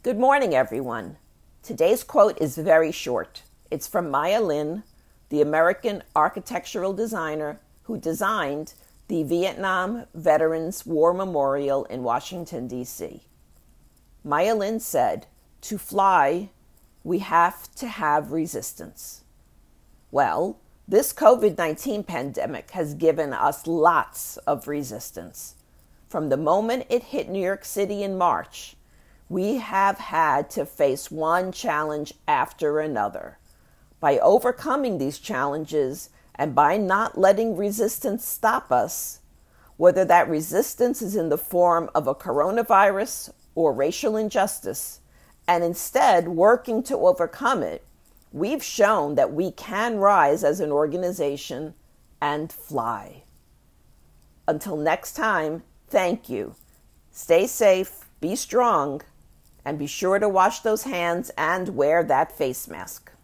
Good morning, everyone. Today's quote is very short. It's from Maya Lin, the American architectural designer who designed the Vietnam Veterans War Memorial in Washington, D.C. Maya Lin said, "To fly, we have to have resistance." Well, this COVID-19 pandemic has given us lots of resistance. From the moment it hit New York City in March, we have had to face one challenge after another. By overcoming these challenges and by not letting resistance stop us, whether that resistance is in the form of a coronavirus or racial injustice, and instead working to overcome it, we've shown that we can rise as an organization and fly. Until next time, thank you. Stay safe, be strong, and be sure to wash those hands and wear that face mask.